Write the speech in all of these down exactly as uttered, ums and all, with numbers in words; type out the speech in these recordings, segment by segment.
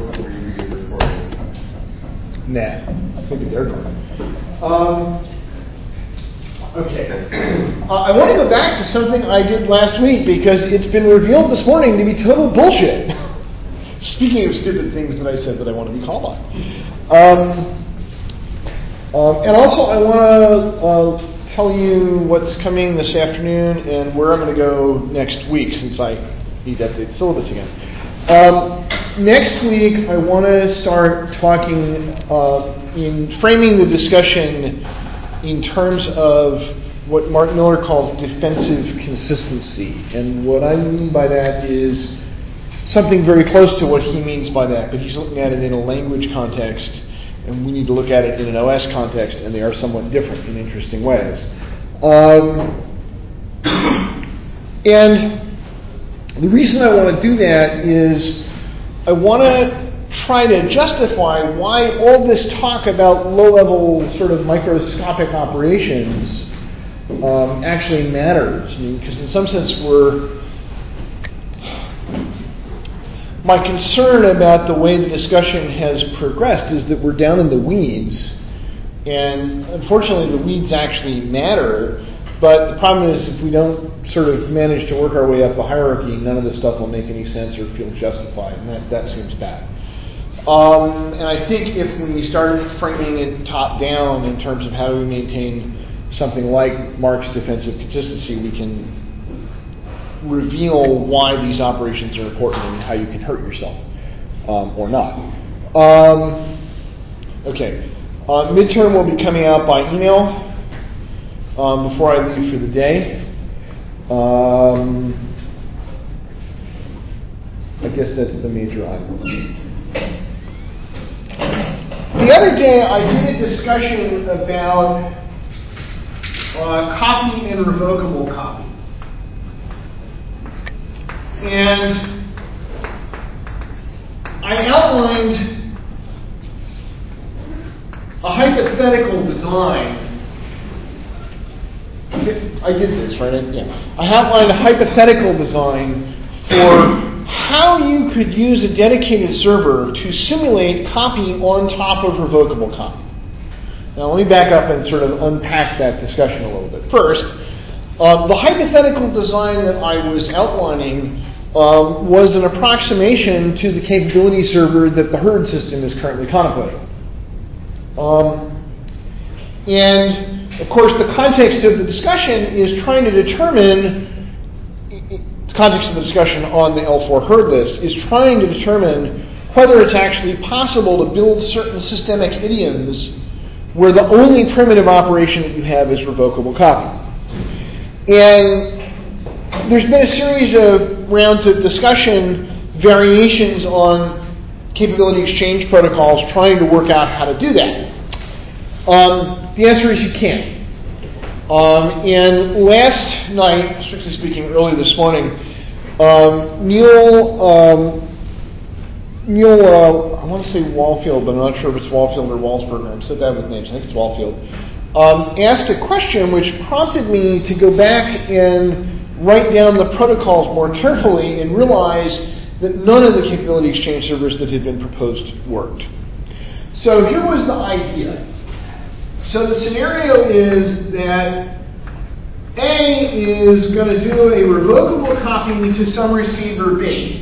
before you begin recording? Nah, maybe they're going. Um, okay. Uh, I want to go back to something I did last week because it's been revealed this morning to be total bullshit. Speaking of stupid things that I said that I want to be called on. Um, um, and also I want to uh, tell you what's coming this afternoon and where I'm going to go next week since I need to update the syllabus again. Um, next week I want to start talking uh, in framing the discussion in terms of what Mark Miller calls defensive consistency. And what I mean by that is something very close to what he means by that, but he's looking at it in a language context, and we need to look at it in an O S context, and they are somewhat different in interesting ways. Um, and the reason I want to do that is I want to try to justify why all this talk about low-level sort of microscopic operations um, actually matters. I mean, because in some sense we're My concern about the way the discussion has progressed is that we're down in the weeds, and unfortunately the weeds actually matter, but the problem is if we don't sort of manage to work our way up the hierarchy, none of this stuff will make any sense or feel justified, and that, that seems bad. Um, and I think if we start framing it top-down in terms of how do we maintain something like Mark's defensive consistency, we can reveal why these operations are important and how you can hurt yourself um, or not. Um, okay. Uh, midterm will be coming out by email um, before I leave for the day. Um, I guess that's the major item. The other day I did a discussion about uh, copy and revocable copy. And I outlined a hypothetical design. I did this, right? Yeah. I outlined a hypothetical design for how you could use a dedicated server to simulate copy on top of revocable copy. Now let me back up and sort of unpack that discussion a little bit. First, uh, the hypothetical design that I was outlining Um, was an approximation to the capability server that the herd system is currently contemplating. Um, and, of course, the context of the discussion is trying to determine, the context of the discussion on the L four herd list is trying to determine whether it's actually possible to build certain systemic idioms where the only primitive operation that you have is revocable copy. And there's been a series of rounds of discussion, variations on capability exchange protocols trying to work out how to do that. Um, the answer is you can't. Um, and last night, strictly speaking, early this morning, um, Neil, um, Neil uh, I want to say Wallfield, but I'm not sure if it's Wallfield or Walsberger. I'm so bad with names. I think it's Wallfield. Um, asked a question which prompted me to go back and write down the protocols more carefully and realize that none of the capability exchange servers that had been proposed worked. So here was the idea. So the scenario is that A is going to do a revocable copy to some receiver B.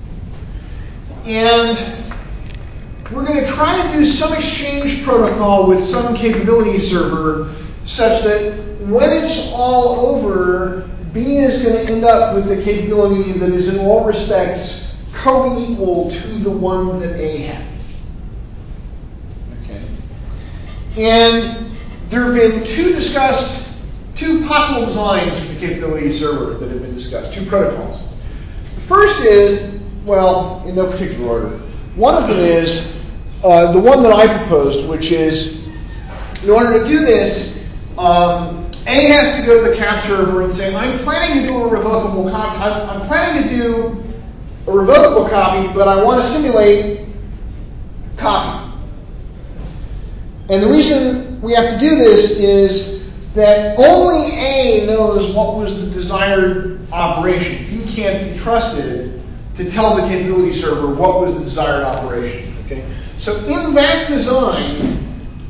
And we're going to try to do some exchange protocol with some capability server such that when it's all over, B is going to end up with a capability that is in all respects co-equal to the one that A has. Okay. And there have been two discussed, two possible designs for the capability server that have been discussed, two protocols. The first is, well, in no particular order. One of them is uh, the one that I proposed, which is, in order to do this, um, A has to go to the cap server and say, I'm planning to do a revocable copy. I'm, I'm planning to do a revocable copy, but I want to simulate copy. And the reason we have to do this is that only A knows what was the desired operation. B can't be trusted to to tell the capability server what was the desired operation. Okay? So in that design,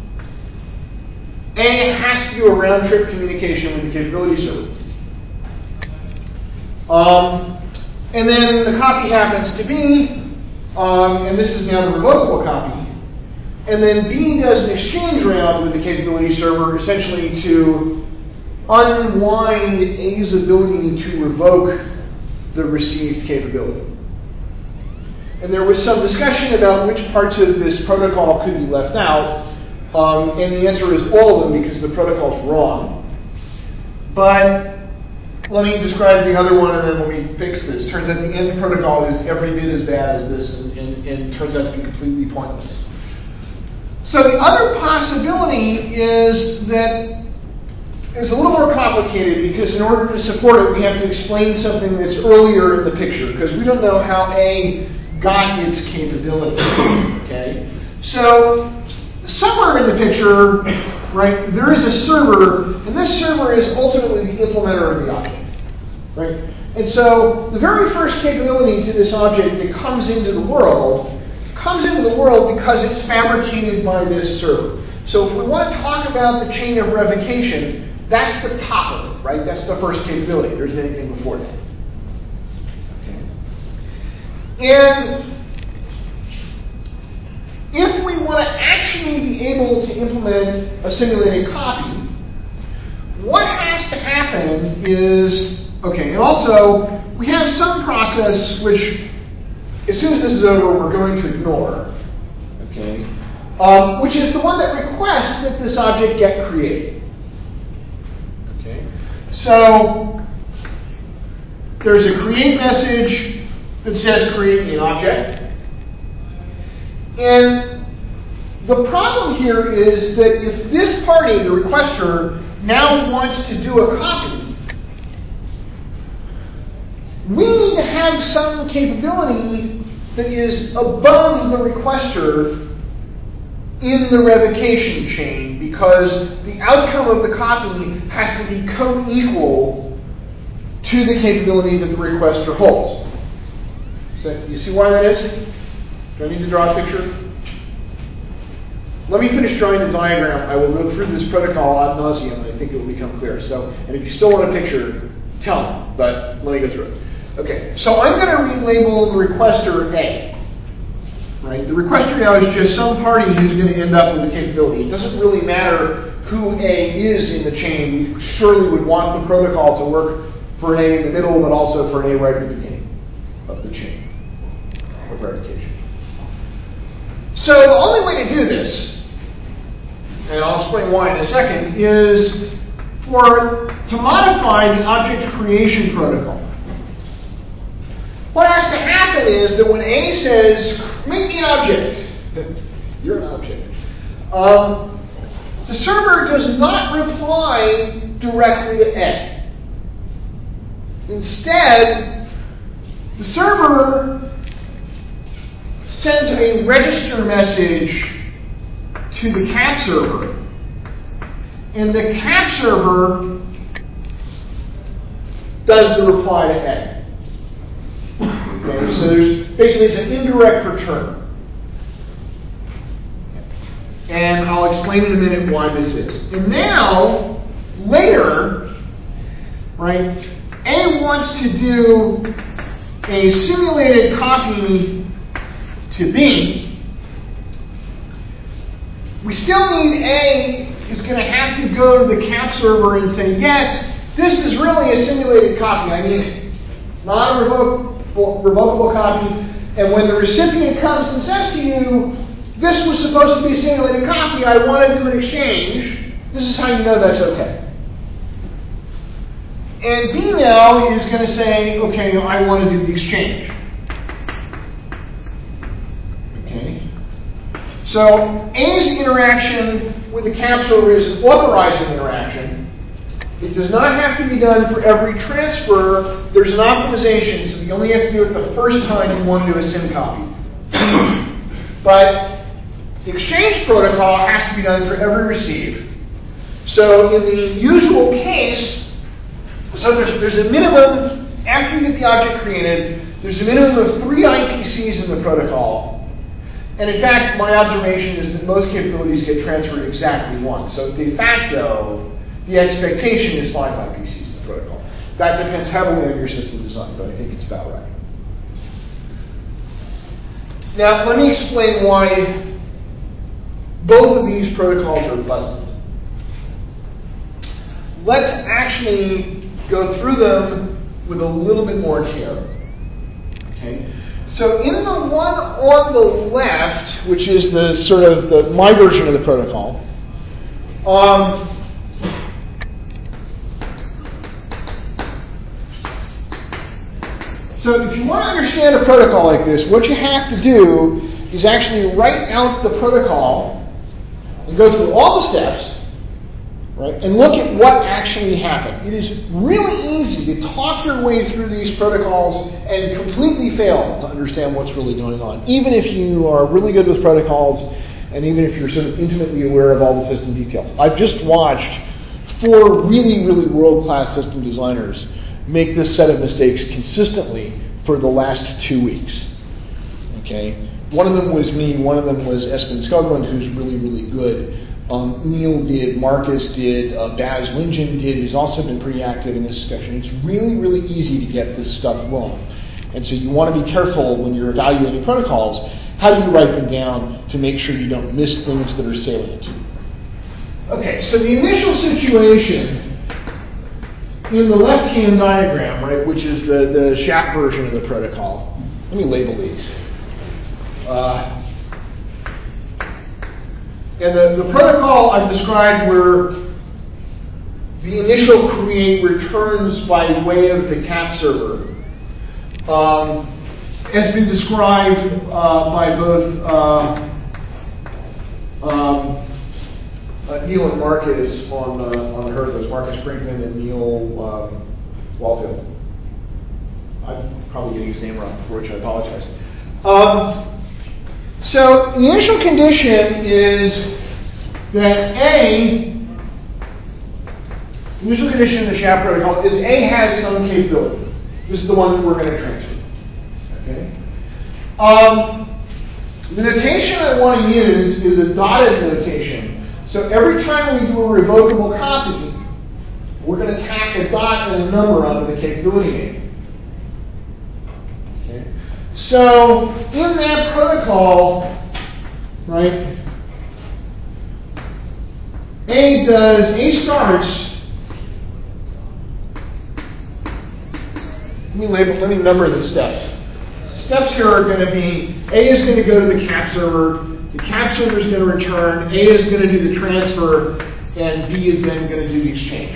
A has to do a round-trip communication with the capability server. Um, and then the copy happens to B, um, and this is now the revocable copy. And then B does an exchange round with the capability server, essentially to unwind A's ability to revoke the received capability. And there was some discussion about which parts of this protocol could be left out. Um, and the answer is all of them, because the protocol is wrong. But let me describe the other one, and then let me fix this. Turns out the end protocol is every bit as bad as this, and, and, and turns out to be completely pointless. So the other possibility is that it's a little more complicated, because in order to support it, we have to explain something that's earlier in the picture, because we don't know how A got its capability. Okay? So somewhere in the picture, right, there is a server, and this server is ultimately the implementer of the object. Right? And so the very first capability to this object that comes into the world comes into the world because it's fabricated by this server. So if we want to talk about the chain of revocation, that's the top of it, right? That's the first capability. There isn't anything before that. Okay. And if we want to actually be able to implement a simulated copy, what has to happen is, okay, and also we have some process which, as soon as this is over, we're going to ignore, okay, um, which is the one that requests that this object get created. Okay, so there's a create message that says create an object. And the problem here is that if this party, the requester, now wants to do a copy, we need to have some capability that is above the requester in the revocation chain, because the outcome of the copy has to be co-equal to the capability that the requester holds. So you see why that is? Do I need to draw a picture? Let me finish drawing the diagram. I will go through this protocol ad nauseum, and I think it will become clear. So, and if you still want a picture, tell me, but let me go through it. Okay, so I'm going to relabel the requester A. Right? The requester now is just some party who's going to end up with the capability. It doesn't really matter who A is in the chain. We surely would want the protocol to work for an A in the middle, but also for an A right at the beginning of the chain of revocation. So the only way to do this, and I'll explain why in a second, is for to modify the object creation protocol. What has to happen is that when A says, make me an object, you're an object, um, the server does not reply directly to A. Instead, the server sends a register message to the cat server, and the cat server does the reply to A. Okay, so there's basically it's an indirect return. And I'll explain in a minute why this is. And now, later, right, A wants to do a simulated copy to B. We still need A is going to have to go to the cat server and say, yes, this is really a simulated copy. I mean it. It's not a revocable, revocable copy. And when the recipient comes and says to you, this was supposed to be a simulated copy, I want to do an exchange, this is how you know that's okay. And B now is going to say, okay, I want to do the exchange. Okay. So A's interaction with the cat server is an authorizing interaction. It does not have to be done for every transfer. There's an optimization, so you only have to do it the first time you want to do a sim copy. But the exchange protocol has to be done for every receive. So in the usual case, so there's, there's a minimum, after you get the object created, There's a minimum of three I P Cs in the protocol. And in fact, my observation is that most capabilities get transferred exactly once. So de facto, the expectation is five I P Cs in the protocol. That depends heavily on your system design, but I think it's about right. Now, let me explain why both of these protocols are pleasant. Let's actually go through them with a little bit more care. Okay? So in the one on the left, which is the sort of the my version of the protocol, um, so if you want to understand a protocol like this, what you have to do is actually write out the protocol and go through all the steps, right, and look at what actually happened. It is really easy to talk your way through these protocols and completely fail to understand what's really going on, even if you are really good with protocols and even if you're sort of intimately aware of all the system details. I've just watched four really, really world-class system designers make this set of mistakes consistently for the last two weeks. Okay? One of them was me, one of them was Espen Skoglund, who's really, really good. Um, Neil did, Marcus did, uh, Baz Wingen did, who's also been pretty active in this discussion. It's really, really easy to get this stuff wrong. And so you want to be careful when you're evaluating protocols. How do you write them down to make sure you don't miss things that are salient? Okay, so the initial situation in the left-hand diagram, right, which is the, the S H A P version of the protocol, let me label these. Uh, and the, the protocol I've described where the initial create returns by way of the cap server um, has been described uh, by both uh, um, Uh, Neil and Marcus on uh, on the Herdless, Marcus Brinkman and Neil um, Walfield. I'm probably getting his name wrong, for which I apologize. Um, so the initial condition is that A, the initial condition in the S H A P protocol is A has some capability. This is the one that we're going to transfer. Okay. Um, the notation I want to use is a dotted notation. So every time we do a revocable copy, we're going to tack a dot and a number onto the capability name. Okay. So in that protocol, right, A does, A starts, let me label, let me number the steps. Steps here are going to be, A is going to go to the cap server, the cap server is going to return, A is going to do the transfer, and B is then going to do the exchange.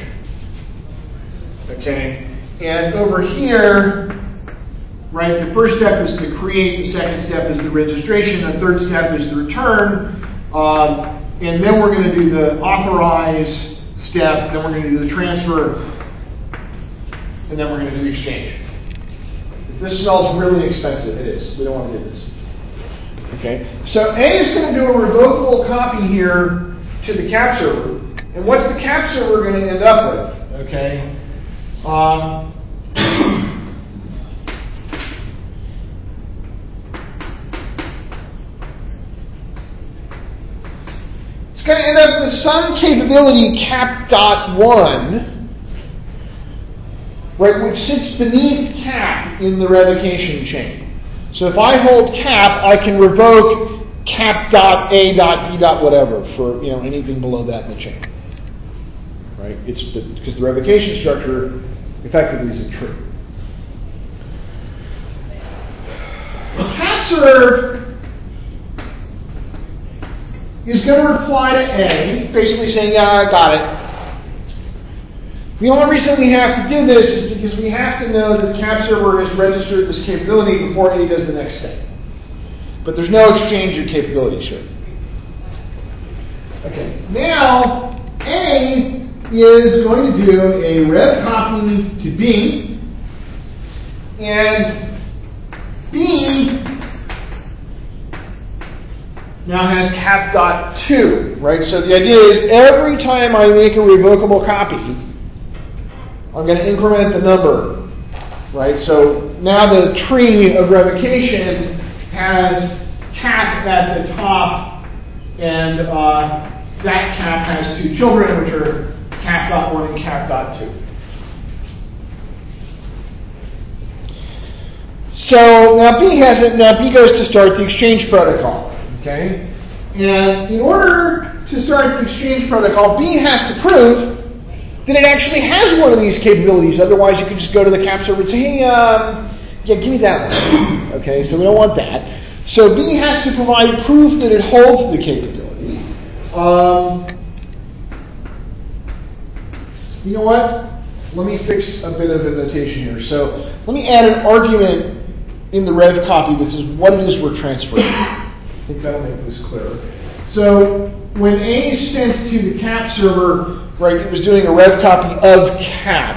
Okay? And over here, right, the first step is to create, the second step is the registration, the third step is the return, um, and then we're going to do the authorize step, then we're going to do the transfer, and then we're going to do the exchange. If this smells really expensive, it is. We don't want to do this. Okay, so A is going to do a revocable copy here to the cap server. And what's the cap server going to end up with? Okay. Um, it's going to end up with some capability cap dot one, right, which sits beneath cap in the revocation chain. So if I hold cap, I can revoke cap dot A dot B dot whatever for, you know, anything below that in the chain. Right? It's because the, the revocation structure effectively is a tree. The cap server is going to reply to A, basically saying, yeah, I got it. The only reason we have to do this is because we have to know that the cap server has registered this capability before A does the next step. But there's no exchange of capabilities here. Okay, now A is going to do a rev copy to B, and B now has cap dot two, right? So the idea is every time I make a revocable copy, I'm going to increment the number, right? So now the tree of revocation has cap at the top, and uh, that cap has two children, which are cap dot one and cap dot two. So now B has it. Now B goes to start the exchange protocol. Okay, and in order to start the exchange protocol, B has to prove that it actually has one of these capabilities. Otherwise, you could just go to the cap server and say, "Hey, um, yeah, give me that one." Okay, so we don't want that. So B has to provide proof that it holds the capability. Um, you know what? Let me fix a bit of a notation here. So let me add an argument in the rev copy that says what it is we're transferring. I think that'll make this clearer. So when A is sent to the cap server, right, it was doing a rev copy of cap.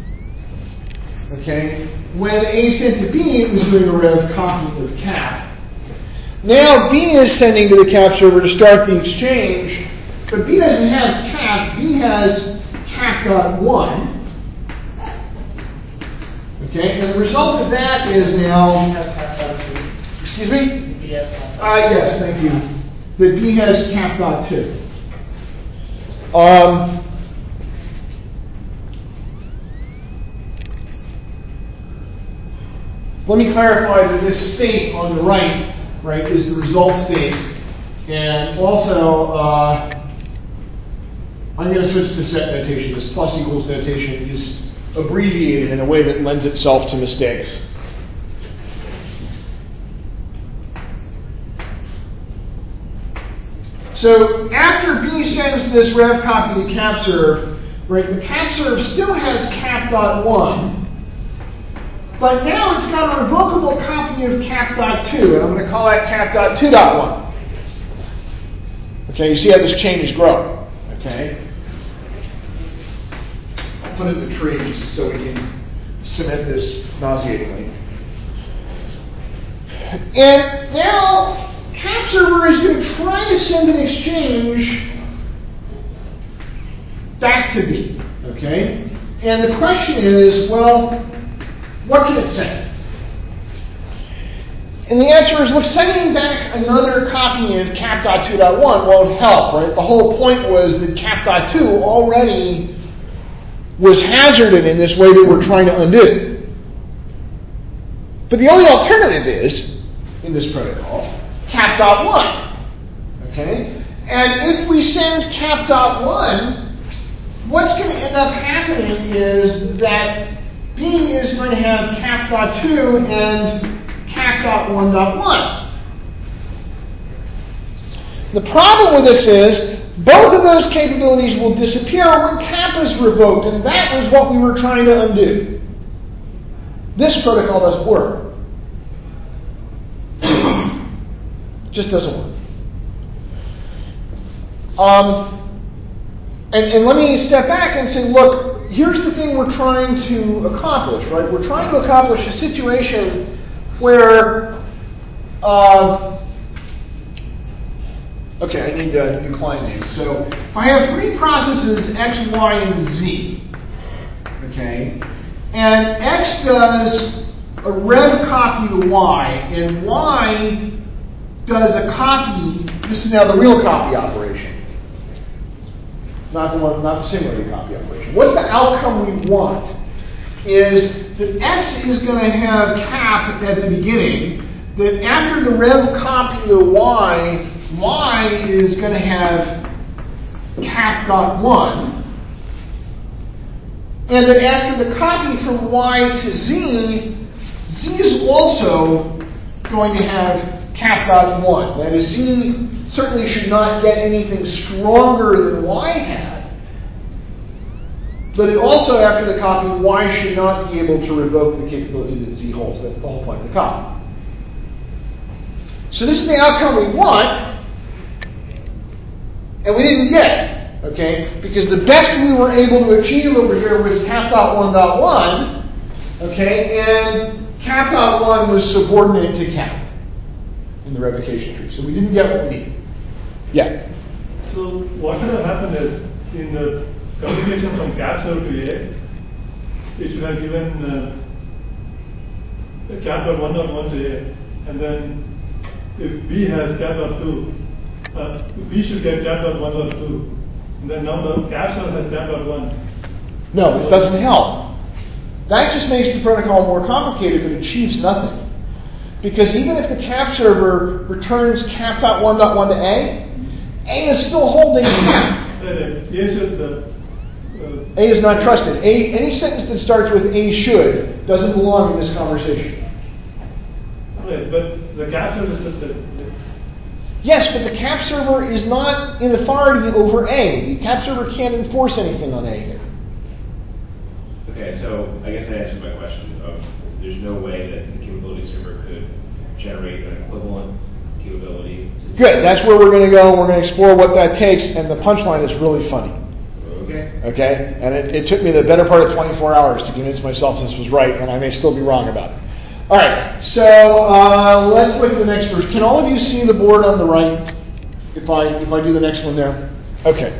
Okay? When A sent to B, it was doing a rev copy of cap. Now B is sending to the cap server to start the exchange, but B doesn't have cap. B has cap dot one. Okay, and the result of that is now. Excuse me? Uh, yes, thank you. That B has cap dot two. Um, let me clarify that this state on the right, right, is the result state, and also uh, I'm going to switch to set notation. This plus equals notation is abbreviated in a way that lends itself to mistakes. So after B sends this rev copy to capserve, right, the capserve still has cap dot one, but now it's got a revocable copy of cap dot two, and I'm going to call that cap dot two dot one. Okay, you see how this chain is growing. Okay, I'll put it in the tree just so we can cement this nauseatingly. And now cap server is going to try to send an exchange back to B, okay? And the question is, well, what can it send? And the answer is, look, sending back another copy of cap dot two dot one won't help, right? The whole point was that cap dot two already was hazarded in this way that we're trying to undo. But the only alternative is, in this protocol, cap dot one, okay? And if we send cap dot one, what's going to end up happening is that B is going to have cap dot two and cap dot one dot one. The problem with this is both of those capabilities will disappear when cap is revoked, and that was what we were trying to undo. This protocol doesn't work. Just doesn't work. Um, and, and let me step back and say, look, here's the thing we're trying to accomplish, right? We're trying to accomplish a situation where, uh, okay, I need to decline these. So if I have three processes, X, Y, and Z, okay, and X does a rev copy to Y, and Y does a copy. This is now the real copy operation, not the one, not the simulated copy operation. What's the outcome we want? Is that X is going to have cap at the beginning. That after the rev copy to Y, Y is going to have cap dot one, and that after the copy from Y to Z, Z is also going to have cap dot one. That is, Z certainly should not get anything stronger than Y had, but it also, after the copy, Y should not be able to revoke the capability that Z holds. That's the whole point of the copy. So this is the outcome we want, and we didn't get it, okay? Because the best we were able to achieve over here was cap dot one dot one, okay? And cap dot one was subordinate to cap in the revocation tree. So we didn't get what we needed. Yeah? So what should have happened is, in the communication from cap server to A, it should have given uh, cap dot one dot one to A, and then if B has cap dot two, uh, B should get cap dot one dot two, and then now the cap server has cap dot one. No, it doesn't help. That just makes the protocol more complicated, but achieves nothing. Because even if the cap server returns cap dot one dot one to A, A is still holding cap. Right, A should, uh, uh, A is not trusted. A, any sentence that starts with A should doesn't belong in this conversation. Right, but the cap server is trusted. Yes, but the cap server is not in authority over A. The cap server can't enforce anything on A here. Okay, so I guess that answers my question of there's no way that the capability server could generate an equivalent capability. Good, that's where we're going to go. We're going to explore what that takes, and the punchline is really funny. Okay. Okay? And it, it took me the better part of twenty-four hours to convince myself this was right, and I may still be wrong about it. All right, so uh, let's look at the next verse. Can all of you see the board on the right if I, if I do the next one there? Okay.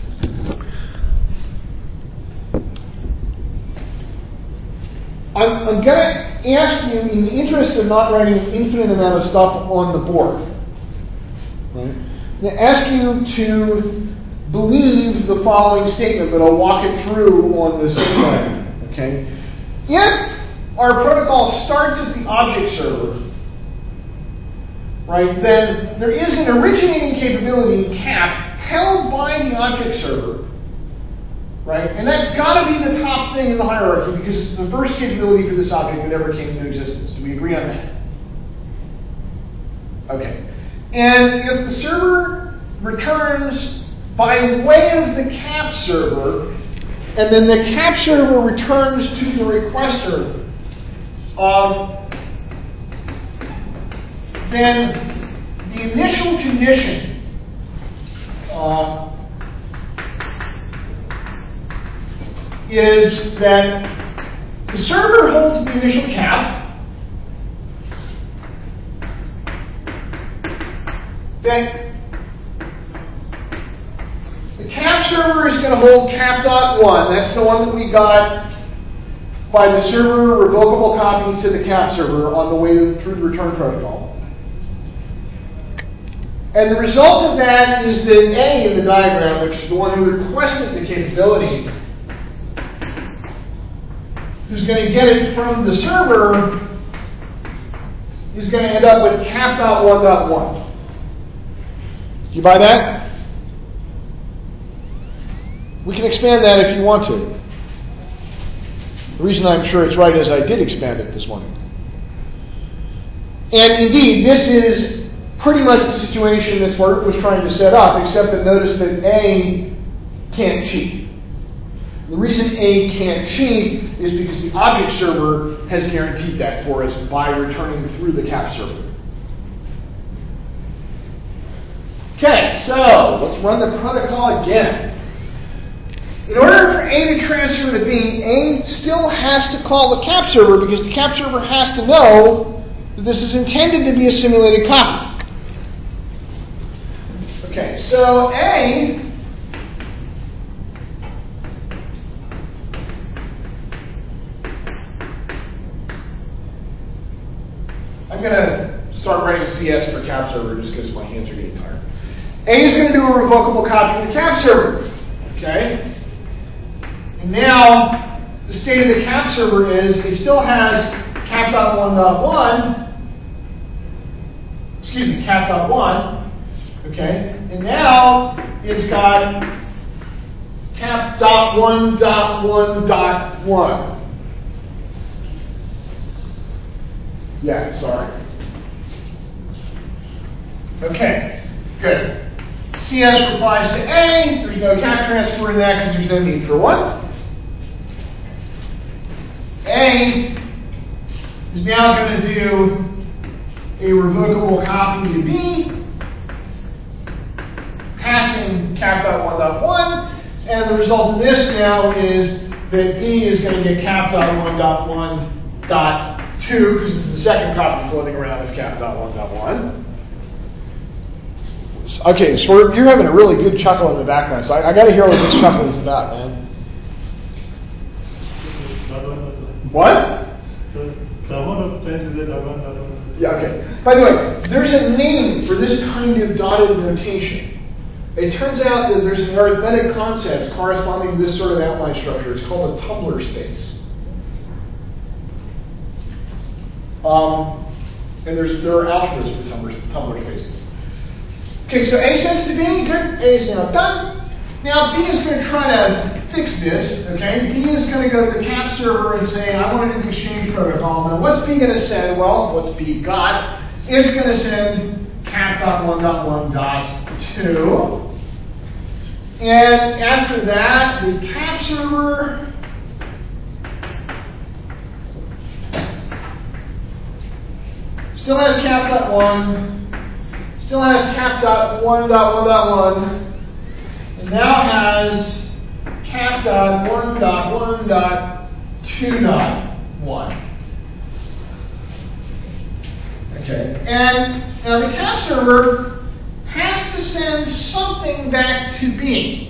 I'm, I'm going to ask you, in the interest of not writing an infinite amount of stuff on the board, right, I'm going to ask you to believe the following statement, but I'll walk it through on this diagram. Okay? If our protocol starts at the object server, right, then there is an originating capability in cap held by the object server. Right? And that's got to be the top thing in the hierarchy because it's the first capability for this object that ever came into existence. Do we agree on that? Okay. And if the server returns by way of the cap server, and then the cap server returns to the requester, um, then the initial condition uh, is that the server holds the initial cap, that the cap server is going to hold cap dot one. That's the one that we got by the server revocable copy to the cap server on the way to, through the return protocol. And the result of that is that A in the diagram, which is the one who requested the capability, who's going to get it from the server, is going to end up with cap dot one dot one. Do you buy that? We can expand that if you want to. The reason I'm sure it's right is I did expand it this morning. And indeed, this is pretty much the situation that Smart was trying to set up, except that notice that A can't cheat. The reason A can't cheat is because the object server has guaranteed that for us by returning through the cap server. Okay, so let's run the protocol again. In order for A to transfer to B, A still has to call the cap server because the cap server has to know that this is intended to be a simulated copy. Okay, so A I'm going to start writing C S for cap server just because my hands are getting tired. A is going to do a revocable copy of the cap server. Okay? And now, the state of the cap server is it still has cap dot one dot one. Excuse me, cap dot one. Okay? And now, it's got cap dot one dot one dot one. Yeah, sorry. Okay, good. C S replies to A. There's no cap transfer in that because there's no need for one. A is now going to do a revocable copy to B, passing cap dot one dot one, and the result of this now is that B is going to get cap dot one dot one dot two because it's the second copy floating around of cap dot one dot one. Okay, so we're, you're having a really good chuckle in the background, so I, I got to hear what this chuckle is about, man. What? The grammar of French is that avant, avant. Yeah, okay. By the way, there's a name for this kind of dotted notation. It turns out that there's an arithmetic concept corresponding to this sort of outline structure. It's called a tumbler space. Um, and there's there are algebras for tumbler, tumbler spaces. Okay, so A sends to B. Good. A is now done. Now B is going to try to fix this, okay? B is going to go to the cap server and say, I want to do the exchange protocol. Now, what's B going to send? Well, what's B got? It's going to send cap.one.one.two. And after that, the cap server still has cap.one, still has cap.one.one.one, and now has cap.one.one.two.one. Okay, and now the cap server has to send something back to B.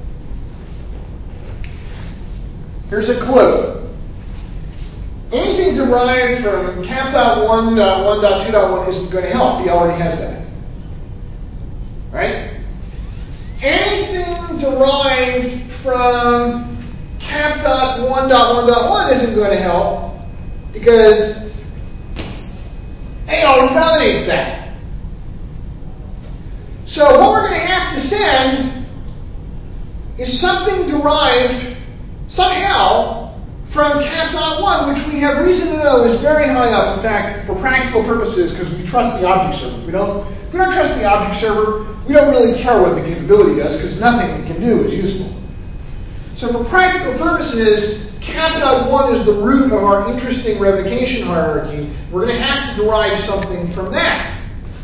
Here's a clue. Anything derived from cap.one.one.two.one isn't going to help. B already has that. Right? Anything derived from cap.one.one.one isn't going to help because A already validates that. So what we're going to have to send is something derived somehow from cap.one, which we have reason to know is very high up. In fact, for practical purposes, because we trust the object server. We don't, if we don't trust the object server, we don't really care what the capability does, because nothing it can do is useful. So for practical purposes, cap.one is the root of our interesting revocation hierarchy. We're going to have to derive something from that.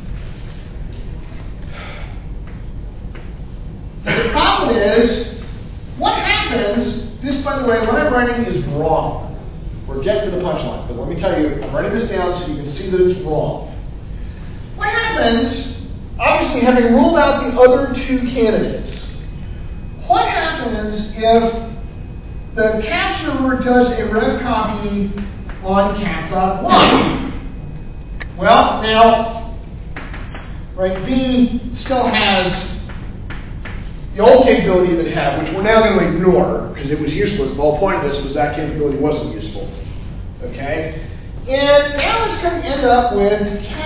The problem is, what happens, this, by the way, what I'm writing is wrong. We're getting to the punchline, but let me tell you, I'm writing this down so you can see that it's wrong. What happens, obviously having ruled out the other two candidates, what happens if the cap server does a rev copy on cap.one? Well, now, right, B still has the old capability that it had, which we're now going to ignore because it was useless. The whole point of this was that capability wasn't useful. Okay? And now it's going to end up with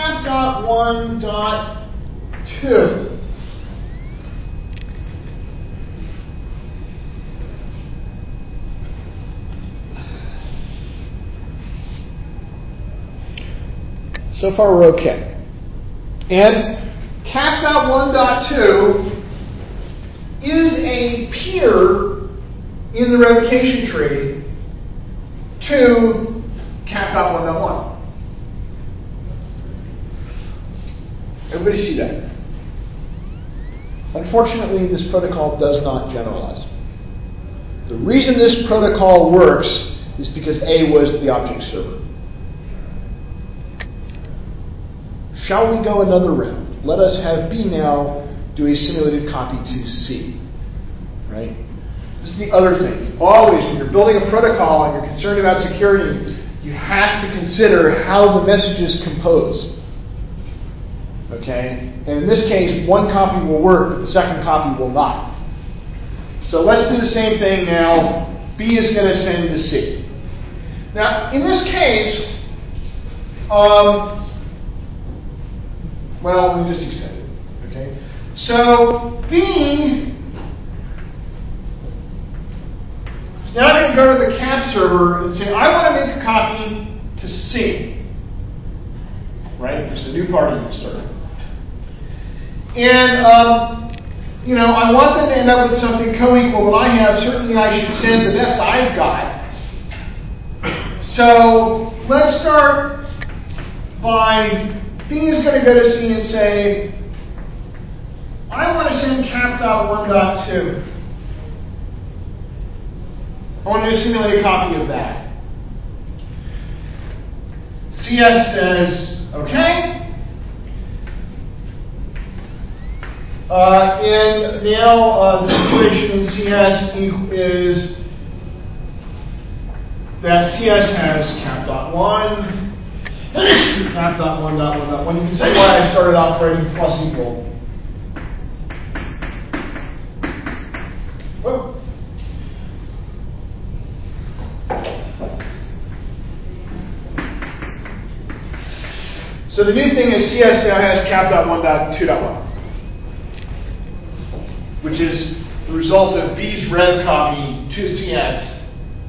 cap.one.two. So far we're okay. And cap.one.two is a peer in the revocation tree to cap.one.one. Everybody see that? Unfortunately, this protocol does not generalize. The reason this protocol works is because A was the object server. Shall we go another round? Let us have B now do a simulated copy to C. Right? This is the other thing. Always, when you're building a protocol and you're concerned about security, you have to consider how the messages compose. Okay? And in this case, one copy will work, but the second copy will not. So let's do the same thing now. B is going to send to C. Now, in this case, um, well, let me just extend it. Okay? So B is now going to go to the cap server and say, I want to make a copy to C. Right? There's a new party you start. And, um, you know, I want them to end up with something co-equal that I have. Certainly I should send the best I've got. So let's start by B is going to go to C and say, I want to send cap.one.two. I want to simulate a copy of that. C S says, okay. Uh, and now uh, the situation in C S is that C S has cap dot one, cap dot one dot one dot one. You can see why I started off writing plus equal. Whoa. So the new thing is C S now has cap dot one dot two dot one, which is the result of B's rev copy to C S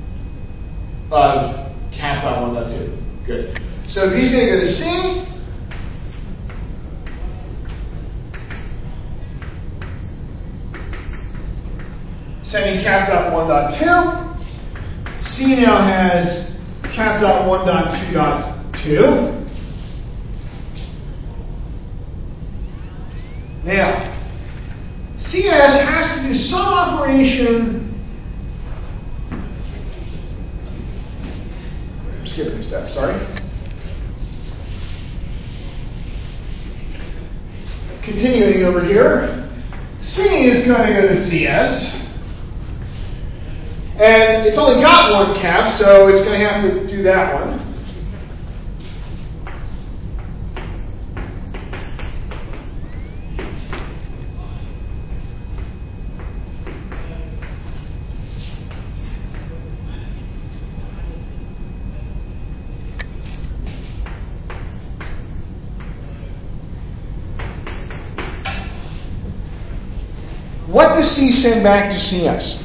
of cap dot one dot two. Good. So B's going to go to C. Sending cap dot one dot two. C now has cap dot one dot two dot two. Now, C S has to do some operation. I'm skipping a step, sorry. Continuing over here, C is going to go to C S. And it's only got one cap, so it's going to have to do that one. What does C send back to C S?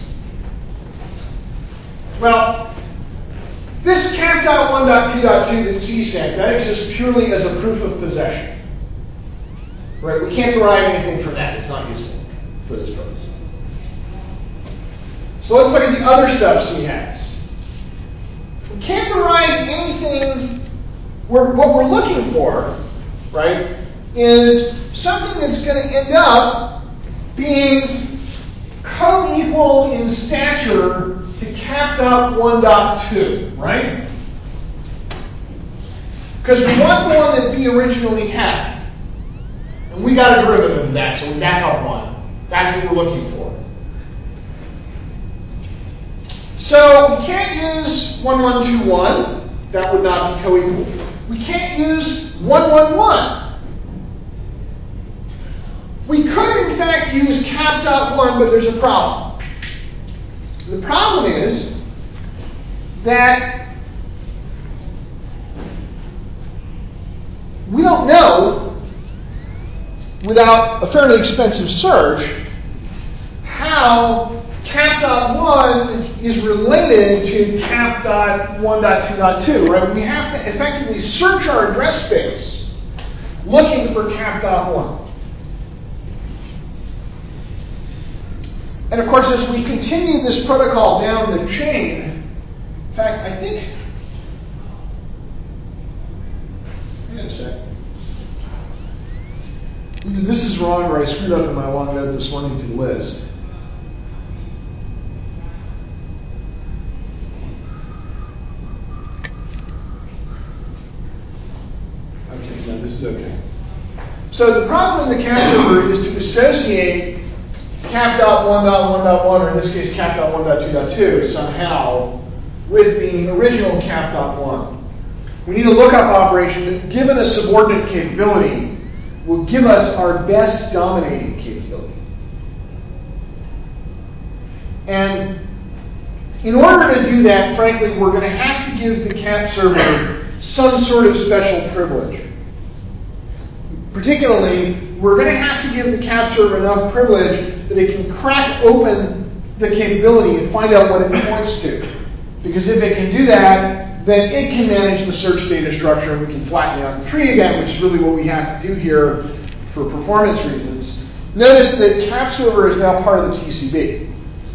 Well, this cap dot one dot two dot two that C sent, that exists purely as a proof of possession. Right? We can't derive anything from that. It's not useful for this purpose. So let's look at the other stuff C has. We can't derive anything. We're, what we're looking for, right, is something that's going to end up being co-equal in stature to cap dot one dot two, right? Because we want the one that B originally had. And we got a derivative of that, so we back up one. That's what we're looking for. So we can't use one one two one. That would not be co-equal. We can't use one one one. We could, in fact, use cap dot one, but there's a problem. The problem is that we don't know, without a fairly expensive search, how cap dot one is related to cap dot one dot two dot two, right? We have to effectively search our address space looking for cap dot one. And of course, as we continue this protocol down the chain, in fact, I think, wait a sec. Either this is wrong or I screwed up in my long note this morning to the list. Okay, no, this is okay. So the problem in the cap server is to associate cap dot one dot one dot one, or in this case cap dot one dot two dot two, somehow with the original cap dot one. We need a lookup operation that, given a subordinate capability, will give us our best dominating capability. And in order to do that, frankly, we're going to have to give the cap server some sort of special privilege. Particularly, we're going to have to give the cap server enough privilege that it can crack open the capability and find out what it points to. Because if it can do that, then it can manage the search data structure and we can flatten out the tree again, which is really what we have to do here for performance reasons. Notice that cap server is now part of the T C B.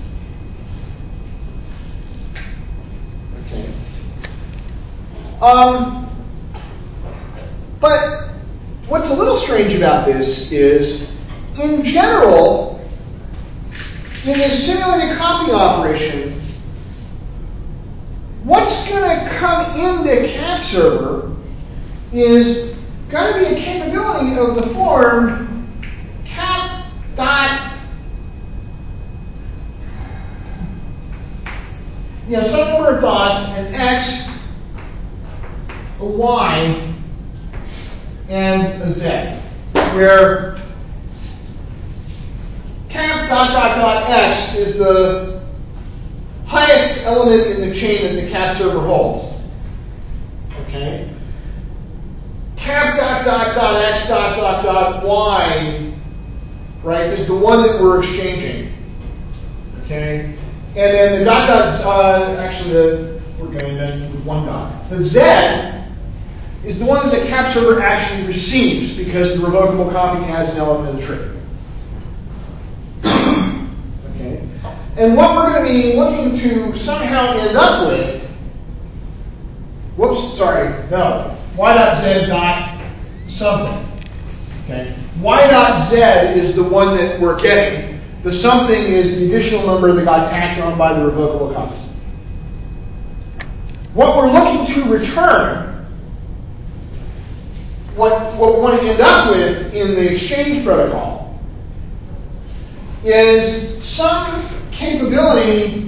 Okay. Um, but what's a little strange about this is, in general, in this simulated copy operation, what's going to come into cap server is going to be a capability of the form cap dot, you know, some number of dots and x, a y, and a z, where cap dot dot dot x is the highest element in the chain that the cap server holds. Okay? Cap dot dot dot x dot dot dot y, right, is the one that we're exchanging. Okay? And then the dot dot, uh, actually, the, we're going to with one dot. The z is the one that the cap server actually receives because the revocable copy has an element of the tree. Okay? And what we're going to be looking to somehow end up with, whoops, sorry, no, y dot z dot something. Okay? Y dot z is the one that we're getting. The something is the additional number that got tacked on by the revocable copy. What we're looking to return, what, what we want to end up with in the exchange protocol, is some capability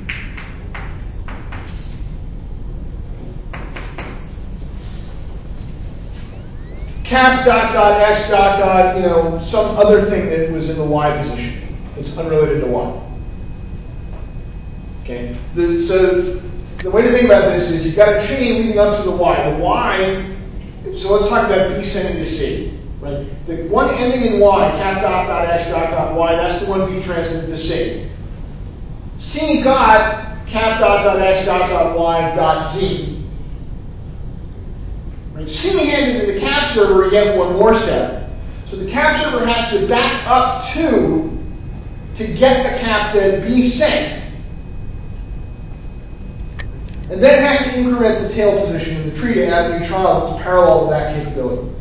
cap dot dot x dot dot, you know, some other thing that was in the y position. It's unrelated to y. Okay? The, so the way to think about this is you've got a chain leading up to the y. The y, so let's talk about B sending to C. Right? The one ending in y, cap dot dot x dot dot y, that's the one B transmitted to C. C got cap dot dot x dot dot y dot z. Right? C handed to the cap server again one more step. So the cap server has to back up to to get the cap that B sent. And then it has to increment the tail position in the tree to add a new child that's parallel to that capability.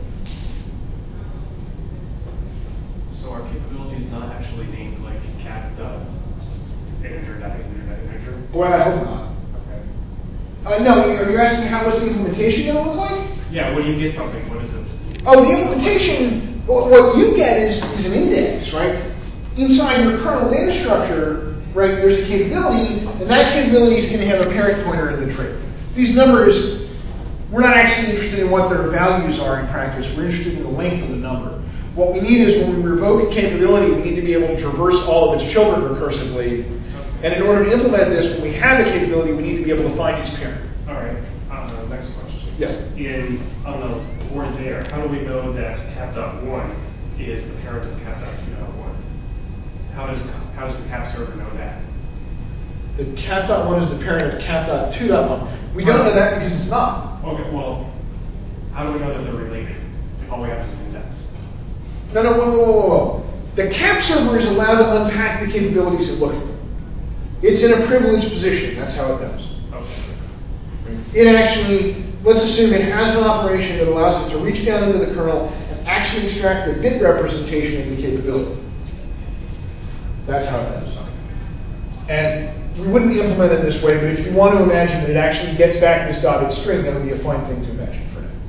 So our capability is not actually named like cap dot integer dot integer dot integer? Well, I hope not. Okay. Uh, no, are you asking how what's the implementation going to look like? Yeah, when you get something, what is it? Oh, the implementation, what you get is, is an index, right? Inside your kernel data structure, right, there's a capability, and that capability is going to have a parent pointer in the tree. These numbers, we're not actually interested in what their values are in practice. We're interested in the length of the number. What we need is when we revoke a capability, we need to be able to traverse all of its children recursively. And in order to implement this, when we have a capability, we need to be able to find its parent. All right. Uh, next question. Yeah. In on the board there, how do we know that cap dot one is the parent of cap dot two dot one? How does how does the cap server know that? The cap dot one is the parent of cap dot two dot one. We don't know that because it's not. Okay, well, how do we know that they're related if all we have is an index? No, no, whoa, whoa, whoa, whoa. The cap server is allowed to unpack the capabilities it looks at. It's in a privileged position. That's how it knows. Okay. It actually, let's assume it has an operation that allows it to reach down into the kernel and actually extract the bit representation of the capability. That's how it does. And we wouldn't implement it this way, but if you want to imagine that it actually gets back this dotted string, that would be a fine thing to imagine for now.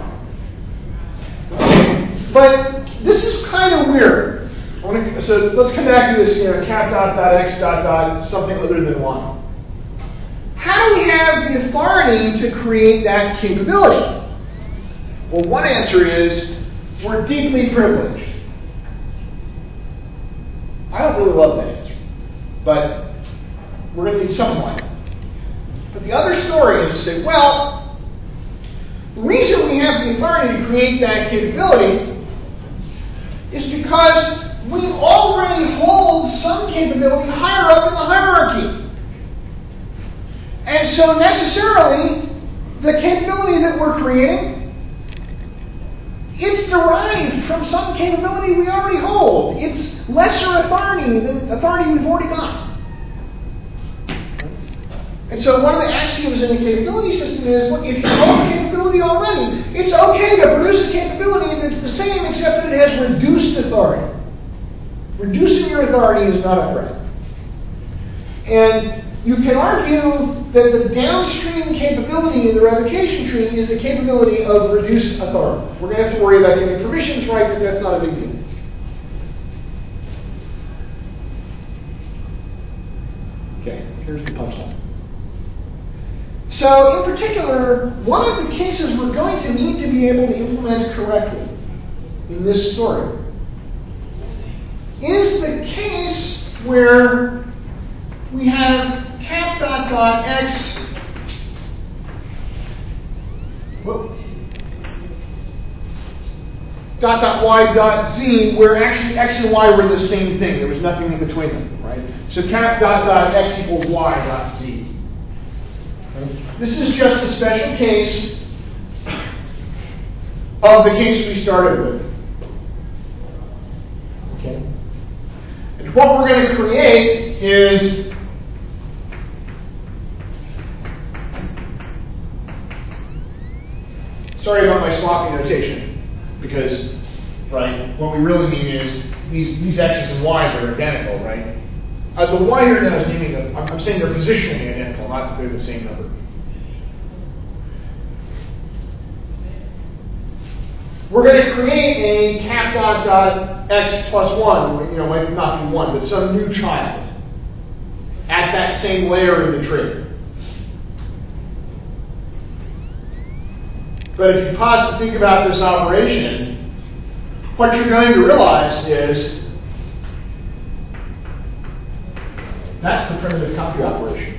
But this is kind of weird. I want to, so let's come back to this, you know, cap dot dot x dot dot something other than one. How do we have the authority to create that capability? Well, one answer is we're deeply privileged. I don't really love that answer, but we're going to need something like that. But the other story is to say, well, the reason we have the authority to create that capability is because we already hold some capability higher up in the hierarchy. And so necessarily, the capability that we're creating, it's derived from some capability we already hold. It's lesser authority than authority we've already got. And so one of the axioms in the capability system is, look, if you hold a capability already, it's okay to produce a capability that's the same except that it has reduced authority. Reducing your authority is not a threat. And you can argue that the downstream capability in the revocation tree is a capability of reduced authority. We're going to have to worry about getting permissions right, but that's not a big deal. Okay, here's the punchline. So in particular, one of the cases we're going to need to be able to implement correctly in this story is the case where we have cap dot dot x whoop, dot dot y dot z, where actually x and y were the same thing. There was nothing in between them, right? So cap dot dot x equals y dot z. Right? This is just a special case of the case we started with. Okay? And what we're going to create is sorry about my sloppy notation. Because, right, what we really mean is these, these x's and y's are identical, right? Uh, the y here now is naming them. I'm, I'm saying they're positionally identical, not that they're the same number. We're going to create a cap dot dot x plus one, you know, might not be one, but some new child at that same layer in the tree. But if you pause to think about this operation, what you're going to realize is that's the primitive copy operation.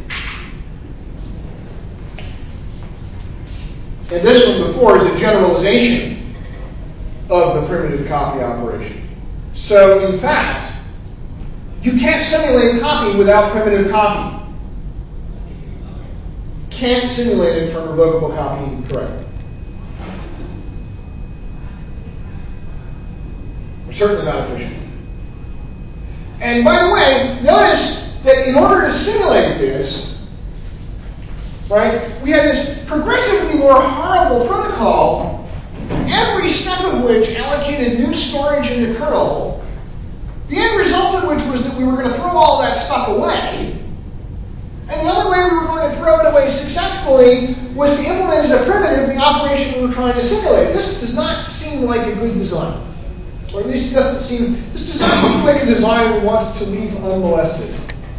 And this one before is a generalization of the primitive copy operation. So in fact, you can't simulate copy without primitive copy. Can't simulate it from revocable copying correctly. Or certainly not efficient. And by the way, notice that in order to simulate this, right, we had this progressively more horrible protocol, every step of which allocated new storage in the kernel, the end result of which was that we were going to throw all that stuff away. And the only way we were going to throw it away successfully was to implement as a primitive the operation we were trying to simulate. This does not seem like a good design. Or at least it doesn't seem, this does not seem like a design we want to leave unmolested.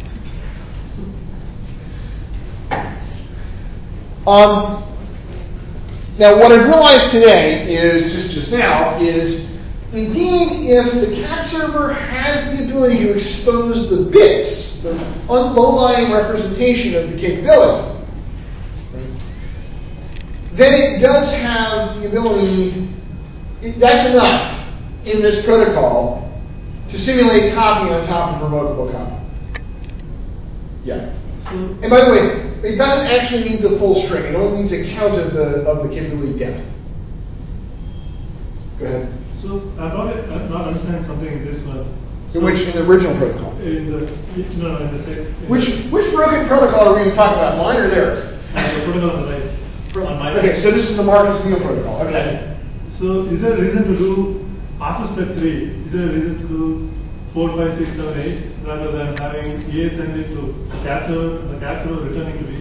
Um, now what I've realized today is, just, just now, is indeed, if the cap server has the ability to expose the bits, the low-lying representation of the capability, right, then it does have the ability, it, that's enough in this protocol to simulate copy on top of revocable copy. Yeah. And by the way, it doesn't actually need the full string. It only needs a count of the of the capability depth. Go ahead. So I'm not, I'm not understanding something in this one. In which, in the original protocol? In the, no, no, in the second. Which, which broken protocol are we going to talk about, mine or theirs? The protocol on the right. On my Okay, right. so this is the Marcus Neal protocol. Okay. So is there a reason to do, after step three, is there a reason to do four, five, six, seven, eight, rather than having A send it to capture, the capture returning to B?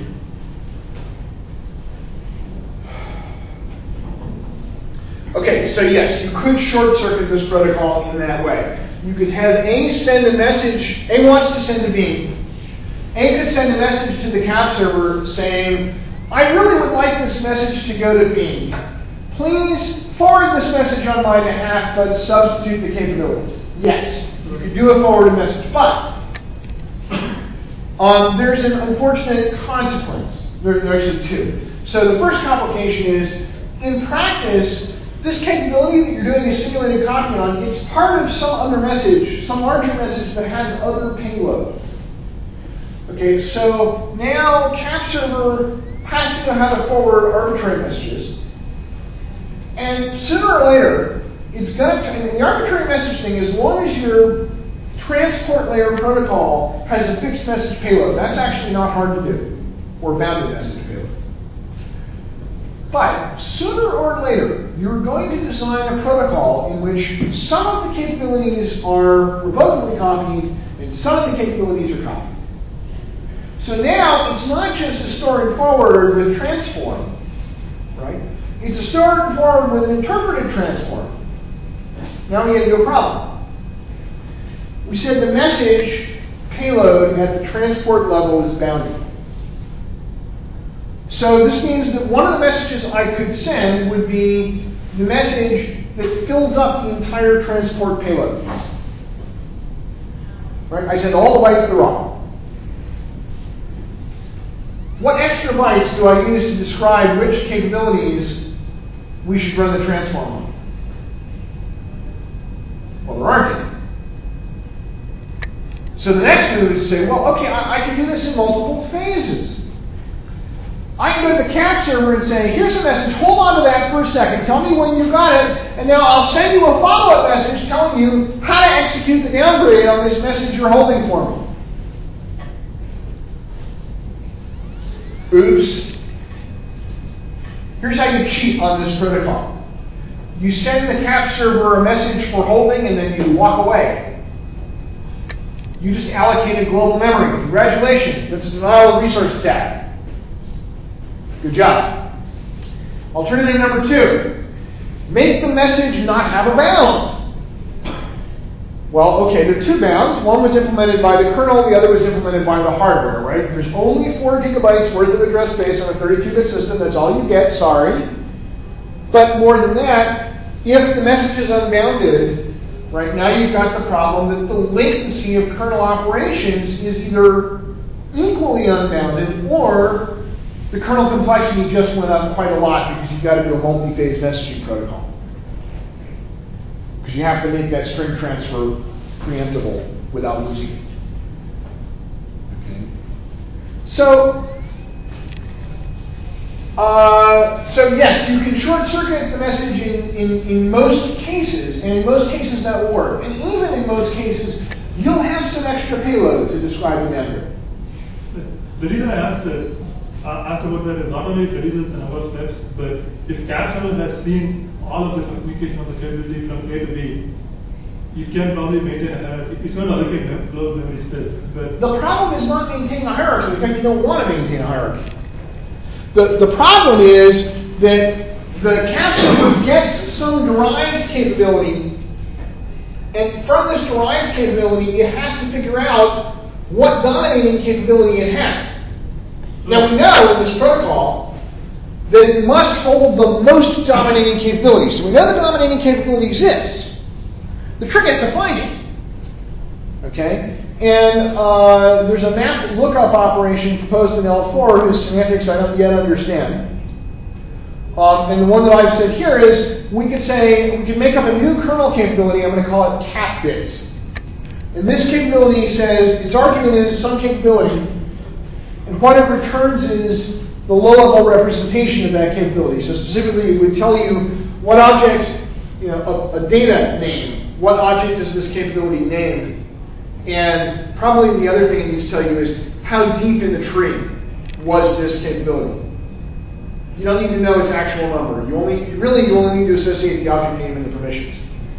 Okay, so yes, you could short circuit this protocol in that way. You could have A send a message, A wants to send to B. A could send a message to the cap server saying, I really would like this message to go to B. Please forward this message on my behalf, but substitute the capability. Yes, you could do a forwarded message, but um, there's an unfortunate consequence. There, there are actually two. So the first complication is, in practice, this capability that you're doing a simulated copy on, it's part of some other message, some larger message that has other payload. Okay, so now cap server has to know how to forward arbitrary messages. And sooner or later, it's going to, and the arbitrary message thing, as long as your transport layer protocol has a fixed message payload, that's actually not hard to do, or bounded message payload. But sooner or later, you're going to design a protocol in which some of the capabilities are revocably copied and some of the capabilities are copied. So now it's not just a store and forward with transform, right? It's a store and forward with an interpreted transform. Now we get into a problem. We said the message payload at the transport level is bounded. So this means that one of the messages I could send would be the message that fills up the entire transport payload. Right? I send all the bytes to the raw. What extra bytes do I use to describe which capabilities we should run the transform on? Well, there aren't any. So the next move is to say, well, okay, I, I can do this in multiple phases. I can go to the cap server and say, here's a message, hold on to that for a second, tell me when you got it, and now I'll send you a follow-up message telling you how to execute the downgrade on this message you're holding for me. Oops. Here's how you cheat on this protocol. You send the cap server a message for holding and then you walk away. You just allocated global memory. Congratulations. That's a denial of resource attack. Good job. Alternative number two. Make the message not have a bound. Well, okay, there are two bounds. One was implemented by the kernel, the other was implemented by the hardware, right? There's only four gigabytes worth of address space on a thirty-two bit system. That's all you get, sorry. But more than that, if the message is unbounded, right, now you've got the problem that the latency of kernel operations is either equally unbounded or the kernel complexity just went up quite a lot because you've got to do a multi-phase messaging protocol. Because you have to make that string transfer preemptible without losing it. Okay. So, uh, so yes, you can short circuit the message in, in, in most cases, and in most cases that will work. And even in most cases, you'll have some extra payload to describe the memory. The reason I asked this, uh, asked about that is not only it reduces the number of steps, but if cap server has seen all of this communication of the capability from A to B, you can probably maintain a hierarchy. It's going to allocate global memory still. But the problem is not maintaining a hierarchy. In fact, you don't want to maintain a hierarchy. The, the problem is that the cap server gets some derived capability, and from this derived capability, it has to figure out what dominating capability it has. Now, we know in this protocol that it must hold the most dominating capability. So we know the dominating capability exists. The trick is to find it. Okay? And uh, there's a map lookup operation proposed in L four whose semantics I don't yet understand. Um, and the one that I've said here is we could say, we could make up a new kernel capability. I'm going to call it cap bits. And this capability says, its argument is some capability, and what it returns is the low-level representation of that capability. So specifically, it would tell you what object, you know, a, a data name, what object is this capability named, and probably the other thing it needs to tell you is how deep in the tree was this capability. You don't need to know its actual number. You only, really, you only need to associate the object name and the permissions.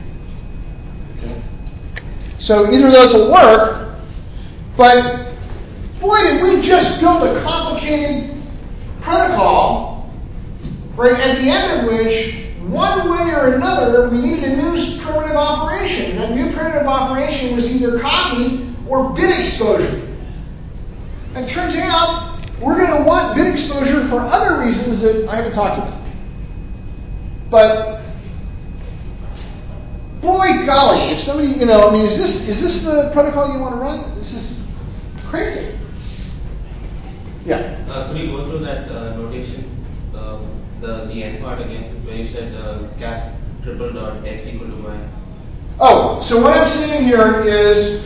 Okay. So either of those will work, but boy, did we just build a complicated protocol, right, at the end of which, one way or another, we needed a new primitive operation. That new primitive operation was either copy or bit exposure. And it turns out, we're going to want bit exposure for other reasons that I haven't talked about. But, boy golly, if somebody, you know, I mean, is this, is this the protocol you want to run? This is crazy. Yeah. Uh, could you go through that uh, notation, uh, the the end part again, where you said uh, cat triple dot x equal to y? Oh, so what I'm saying here is,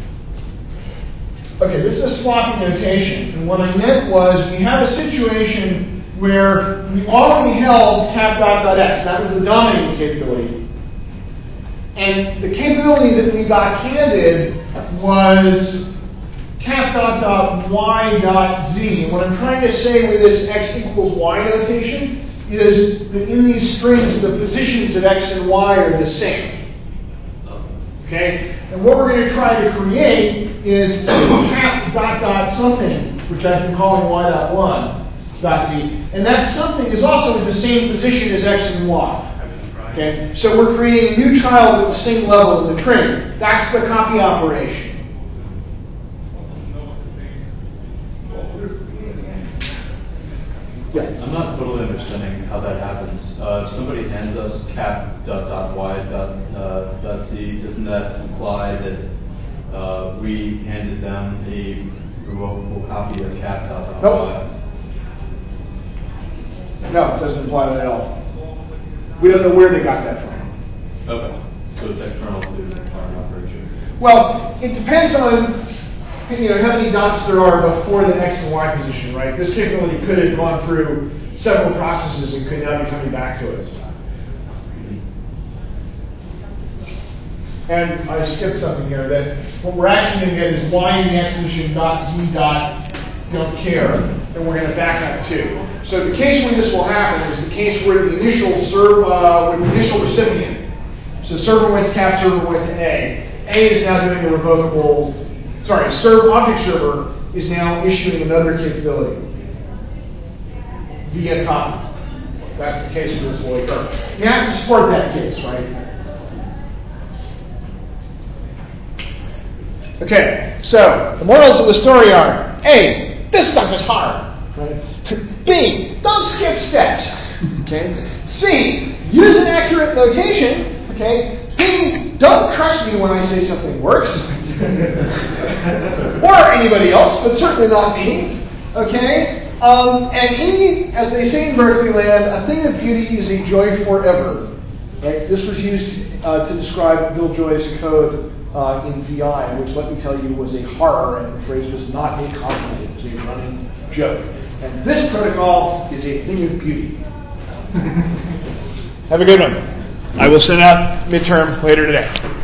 okay, this is a sloppy notation, and what I meant was we have a situation where we already held cap dot dot x. That was the dominating capability, and the capability that we got handed was cap dot dot y dot z. And what I'm trying to say with this x equals y notation is that in these strings, the positions of x and y are the same. Okay? And what we're going to try to create is cap dot dot something, which I've been calling y dot one dot z. And that something is also in the same position as x and y. Okay? So we're creating a new child at the same level in the tree. That's the copy operation. Yeah. I'm not totally understanding how that happens. Uh, if somebody hands us cap dot dot y dot uh, dot z, doesn't that imply that uh, we handed them a revocable copy of cap dot dot Nope. y? No, it doesn't imply that at all. We don't know where they got that from. Okay, so it's external to the client operation. Well, it depends on, you know, how many dots there are before the X and Y position, right? This capability could have gone through several processes and could now be coming back to us. And I skipped something here, that what we're actually going to get is Y in the X position dot Z dot don't care, and we're going to back up two. So the case where this will happen is the case where the initial serve, uh, with the initial recipient. So server went to cap, server went to A. A is now doing a revocable, sorry, serve object server is now issuing another capability via copy. That's the case where this will occur. You have to support that case, right? Okay, so the morals of the story are: A, this stuff is hard. Right? B, don't skip steps. Okay. C, use an accurate notation. Okay. D, don't trust me when I say something works. Or anybody else, but certainly not me. Okay. Um, and E, as they say in Berkeley land, a thing of beauty is a joy forever. Right. This was used uh, to describe Bill Joy's code uh, in V I, which, let me tell you, was a horror, and the phrase was not a compliment; it was a running joke. And this protocol is a thing of beauty. Have a good one. I will send out midterm later today.